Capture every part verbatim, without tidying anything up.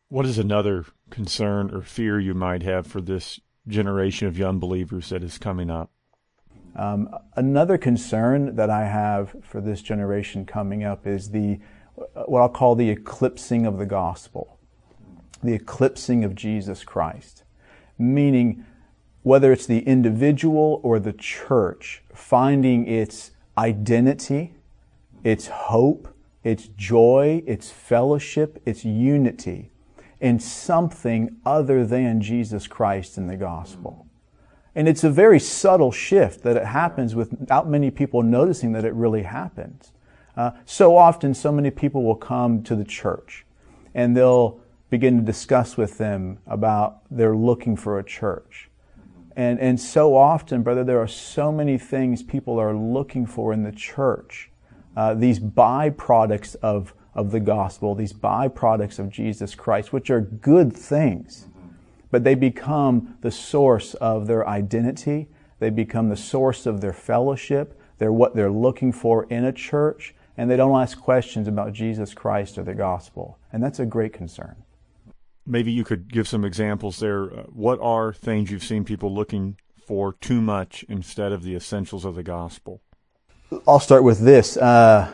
What is another concern or fear you might have for this generation of young believers that is coming up? Um, another concern that I have for this generation coming up is the what I'll call the eclipsing of the gospel, the eclipsing of Jesus Christ, meaning whether it's the individual or the church finding its identity, its hope, its joy, its fellowship, its unity in something other than Jesus Christ and the gospel. And it's a very subtle shift that it happens without many people noticing that it really happens. Uh, so often, so many people will come to the church and they'll begin to discuss with them about they're looking for a church. And, and so often, brother, there are so many things people are looking for in the church. Uh, these byproducts of, of the gospel, these byproducts of Jesus Christ, which are good things. But they become the source of their identity. They become the source of their fellowship. They're what they're looking for in a church. And they don't ask questions about Jesus Christ or the gospel. And that's a great concern. Maybe you could give some examples there. What are things you've seen people looking for too much instead of the essentials of the gospel? I'll start with this. Uh,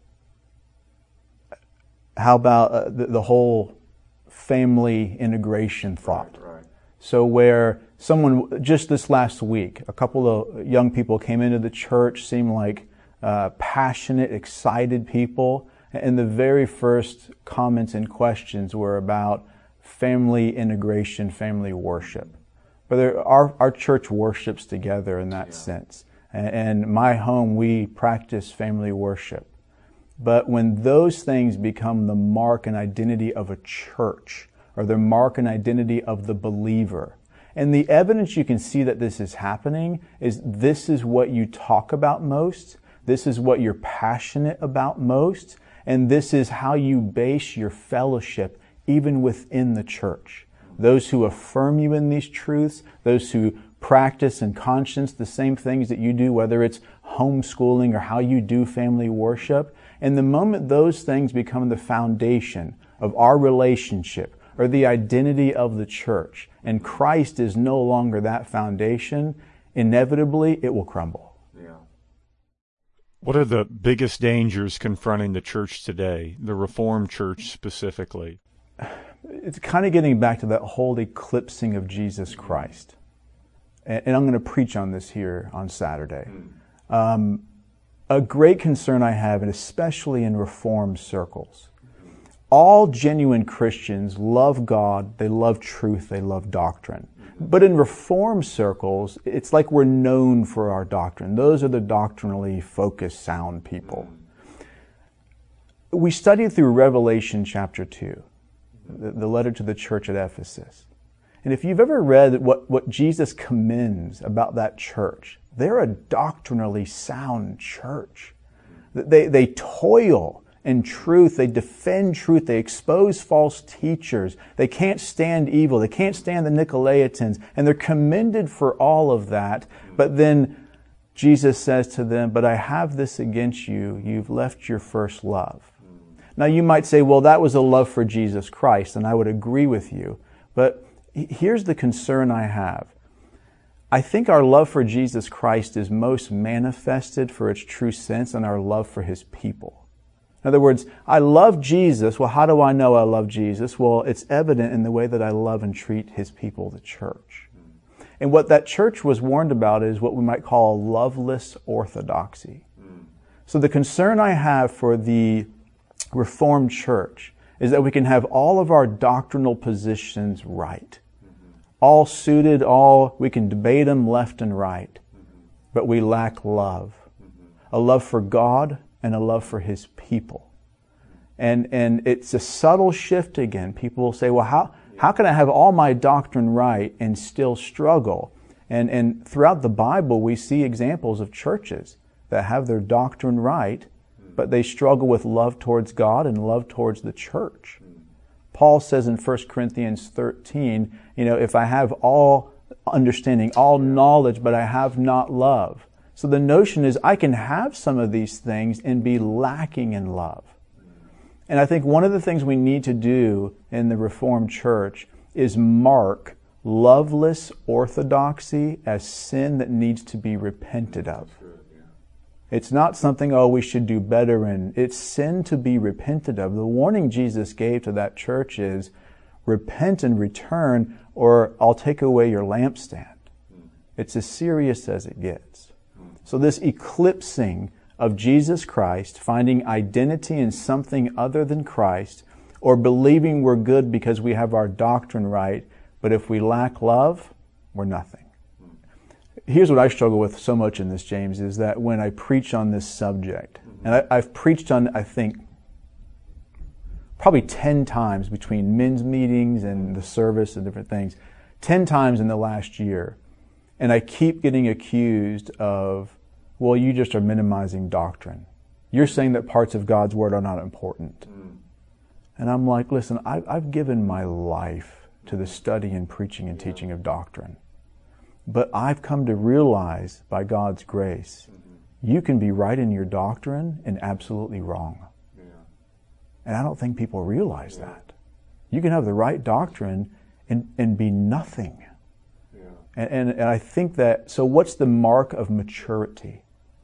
how about uh, the, the whole family integration thought? Right, right. So where someone, just this last week, a couple of young people came into the church, seemed like uh, passionate, excited people, and the very first comments and questions were about family integration, family worship. But there, our, our church worships together in that yeah. sense. And, and my home, we practice family worship. But when those things become the mark and identity of a church, or the mark and identity of the believer, and the evidence you can see that this is happening is this is what you talk about most, this is what you're passionate about most, and this is how you base your fellowship even within the church. Those who affirm you in these truths, those who practice in conscience the same things that you do, whether it's homeschooling or how you do family worship. And the moment those things become the foundation of our relationship or the identity of the church, and Christ is no longer that foundation, inevitably it will crumble. Yeah. What are the biggest dangers confronting the church today, the Reformed church specifically? It's kind of getting back to that whole eclipsing of Jesus Christ. And, and I'm going to preach on this here on Saturday. Um, a great concern I have, and especially in Reformed circles, all genuine Christians love God, they love truth, they love doctrine. But in Reformed circles, it's like we're known for our doctrine. Those are the doctrinally focused, sound people. We studied through Revelation chapter two, the, the letter to the church at Ephesus. And if you've ever read what, what Jesus commends about that church, they're a doctrinally sound church. They, they toil in truth, they defend truth, they expose false teachers, they can't stand evil, they can't stand the Nicolaitans, and they're commended for all of that. But then Jesus says to them, but I have this against you, you've left your first love. Now you might say, well, that was a love for Jesus Christ, and I would agree with you. But here's the concern I have. I think our love for Jesus Christ is most manifested for its true sense in our love for His people. In other words, I love Jesus. Well, how do I know I love Jesus? Well, it's evident in the way that I love and treat His people, the church. And what that church was warned about is what we might call a loveless orthodoxy. So the concern I have for the Reformed church is that we can have all of our doctrinal positions right. All suited, all, we can debate them left and right. But we lack love. A love for God and a love for His people. And and it's a subtle shift again. People will say, well, how, how can I have all my doctrine right and still struggle? And, and throughout the Bible, we see examples of churches that have their doctrine right, but they struggle with love towards God and love towards the church. Paul says in First Corinthians thirteen, you know, if I have all understanding, all knowledge, but I have not love. So the notion is I can have some of these things and be lacking in love. And I think one of the things we need to do in the Reformed Church is mark loveless orthodoxy as sin that needs to be repented of. It's not something, oh, we should do better in. It's sin to be repented of. The warning Jesus gave to that church is, repent and return, or I'll take away your lampstand. It's as serious as it gets. So this eclipsing of Jesus Christ, finding identity in something other than Christ, or believing we're good because we have our doctrine right, but if we lack love, we're nothing. Here's what I struggle with so much in this, James, is that when I preach on this subject, and I, I've preached on, I think, probably ten times between men's meetings and the service and different things, ten times in the last year, and I keep getting accused of, well, you just are minimizing doctrine. You're saying that parts of God's Word are not important. Mm. And I'm like, listen, I, I've given my life to the study and preaching and teaching of doctrine. But I've come to realize, by God's grace, mm-hmm. you can be right in your doctrine and absolutely wrong. Yeah. And I don't think people realize yeah. that. You can have the right doctrine and, and be nothing. Yeah. And, and, and I think that, so what's the mark of maturity?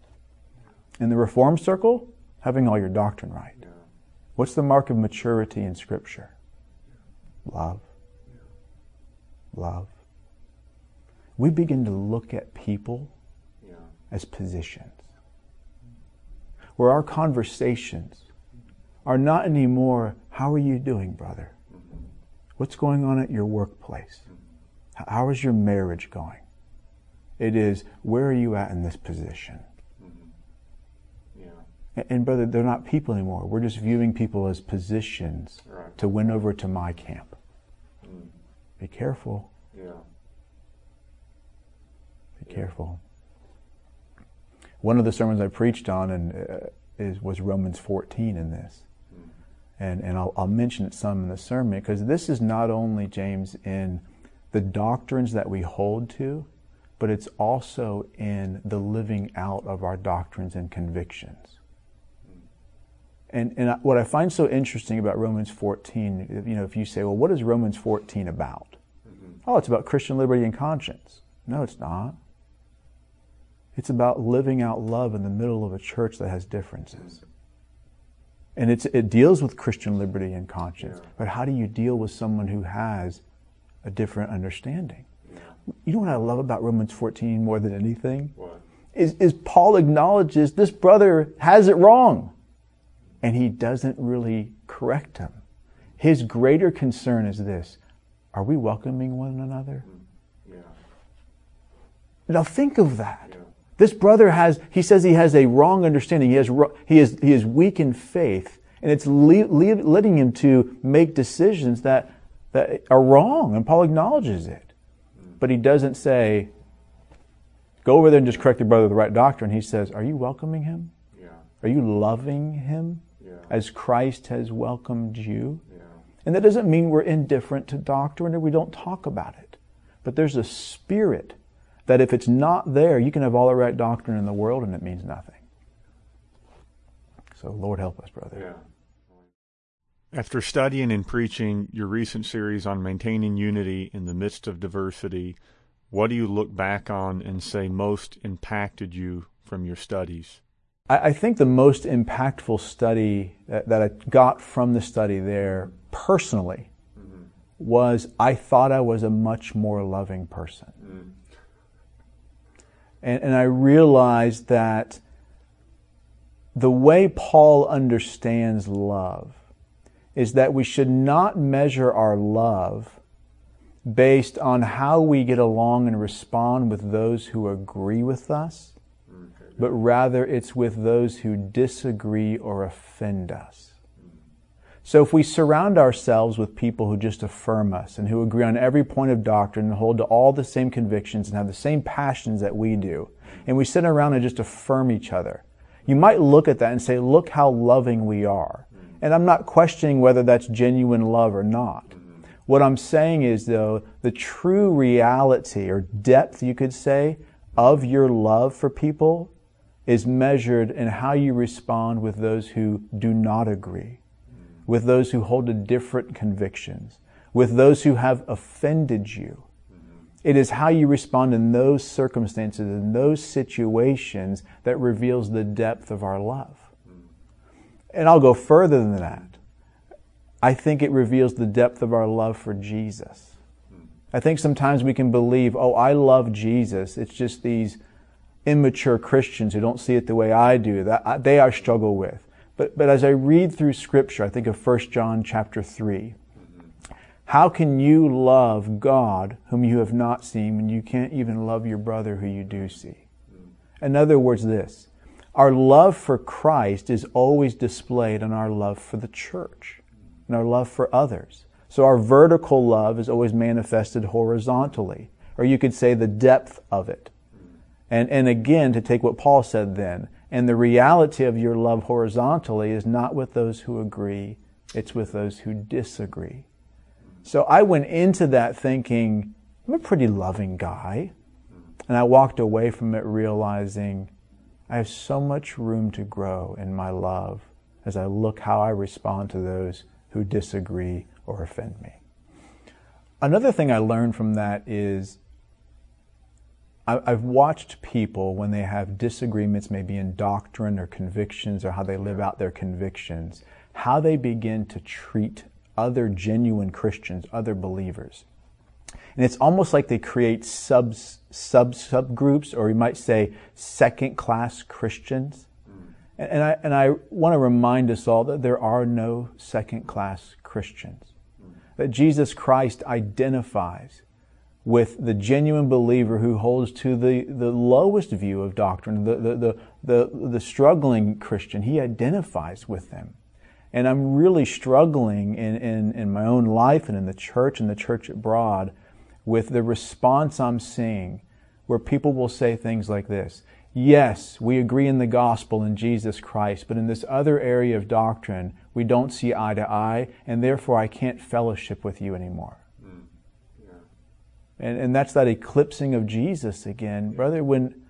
In the Reformed circle, having all your doctrine right. Yeah. What's the mark of maturity in Scripture? Yeah. Love. Yeah. Love. We begin to look at people yeah. as positions, where our conversations are not anymore, how are you doing, brother? Mm-hmm. What's going on at your workplace? Mm-hmm. How is your marriage going? It is, where are you at in this position? Mm-hmm. Yeah. And, and brother, they're not people anymore. We're just viewing people as positions right. to win over to my camp. Mm. Be careful. Yeah. Be careful. One of the sermons I preached on and uh, is was Romans fourteen in this, mm. and and I'll, I'll mention it some in the sermon, because this is not only, James, in the doctrines that we hold to, but it's also in the living out of our doctrines and convictions. Mm. And and what I find so interesting about Romans fourteen, you know, if you say, well, what is Romans fourteen about? Mm-hmm. Oh, it's about Christian liberty and conscience. No, it's not. It's about living out love in the middle of a church that has differences. And it's, it deals with Christian liberty and conscience. Yeah. But how do you deal with someone who has a different understanding? Yeah. You know what I love about Romans fourteen more than anything? What? Is, is Paul acknowledges this brother has it wrong. And he doesn't really correct him. His greater concern is this: are we welcoming one another? Yeah. Now think of that. Yeah. This brother has, he says he has a wrong understanding. He has, he is, he is weak in faith, and it's le- le- letting him to make decisions that, that are wrong, and Paul acknowledges it. But he doesn't say, go over there and just correct your brother with the right doctrine. He says, are you welcoming him? Yeah. Are you loving him yeah. as Christ has welcomed you? Yeah. And that doesn't mean we're indifferent to doctrine or we don't talk about it. But there's a spirit that if it's not there, you can have all the right doctrine in the world and it means nothing. So Lord help us, brother. Yeah. After studying and preaching your recent series on maintaining unity in the midst of diversity, what do you look back on and say most impacted you from your studies? I, I think the most impactful study that, that I got from the study there personally mm-hmm. was I thought I was a much more loving person. Mm. And, and I realized that the way Paul understands love is that we should not measure our love based on how we get along and respond with those who agree with us, okay. but rather it's with those who disagree or offend us. So if we surround ourselves with people who just affirm us and who agree on every point of doctrine and hold to all the same convictions and have the same passions that we do, and we sit around and just affirm each other, you might look at that and say, look how loving we are. And I'm not questioning whether that's genuine love or not. What I'm saying is, though, the true reality or depth, you could say, of your love for people is measured in how you respond with those who do not agree. with those who hold to different convictions, with those who have offended you. It is how you respond in those circumstances, in those situations, that reveals the depth of our love. And I'll go further than that. I think it reveals the depth of our love for Jesus. I think sometimes we can believe, oh, I love Jesus. It's just these immature Christians who don't see it the way I do, that they I struggle with. But but as I read through Scripture, I think of First John chapter three. How can you love God whom you have not seen when you can't even love your brother who you do see? In other words, this. Our love for Christ is always displayed in our love for the church and our love for others. So our vertical love is always manifested horizontally, or you could say the depth of it. And, and again, to take what Paul said then, and the reality of your love horizontally is not with those who agree, it's with those who disagree. So I went into that thinking, I'm a pretty loving guy. And I walked away from it realizing I have so much room to grow in my love as I look how I respond to those who disagree or offend me. Another thing I learned from that is I've watched people when they have disagreements, maybe in doctrine or convictions or how they live out their convictions, how they begin to treat other genuine Christians, other believers. And it's almost like they create sub, sub, subgroups, or you might say second-class Christians. And, and I, and I want to remind us all that there are no second-class Christians. That Jesus Christ identifies with the genuine believer who holds to the, the lowest view of doctrine, the, the, the, the, the struggling Christian. He identifies with them. And I'm really struggling in, in, in my own life and in the church and the church abroad with the response I'm seeing where people will say things like this. Yes, we agree in the gospel in Jesus Christ, but in this other area of doctrine, we don't see eye to eye, and therefore I can't fellowship with you anymore. Mm. Yeah. And, and that's that eclipsing of Jesus again. Brother, when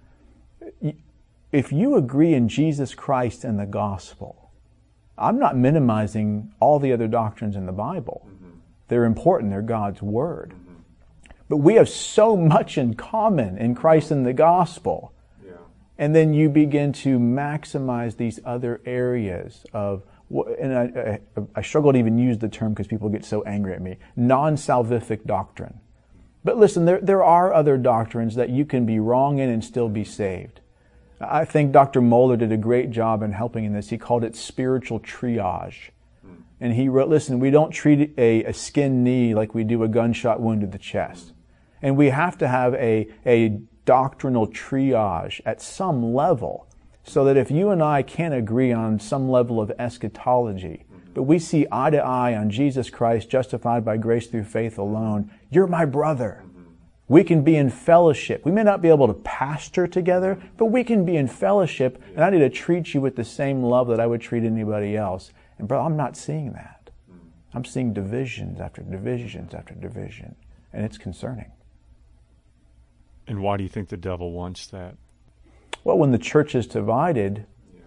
if you agree in Jesus Christ and the gospel, I'm not minimizing all the other doctrines in the Bible. Mm-hmm. They're important. They're God's Word. Mm-hmm. But we have so much in common in Christ and the gospel. Yeah. And then you begin to maximize these other areas of, and I, I, I struggle to even use the term because people get so angry at me, non-salvific doctrine. But listen, there, there are other doctrines that you can be wrong in and still be saved. I think Doctor Moeller did a great job in helping in this. He called it spiritual triage. And he wrote, listen, we don't treat a, a skinned knee like we do a gunshot wound to the chest. And we have to have a, a doctrinal triage at some level so that if you and I can't agree on some level of eschatology, but we see eye to eye on Jesus Christ justified by grace through faith alone, you're my brother. We can be in fellowship. We may not be able to pastor together, but we can be in fellowship, and I need to treat you with the same love that I would treat anybody else. And brother, I'm not seeing that. I'm seeing divisions after divisions after division, and it's concerning. And why do you think the devil wants that? Well, when the church is divided,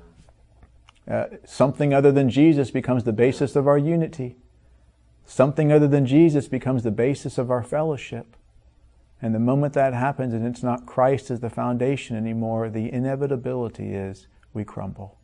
uh, something other than Jesus becomes the basis of our unity. Something other than Jesus becomes the basis of our fellowship. And the moment that happens and it's not Christ as the foundation anymore, the inevitability is we crumble.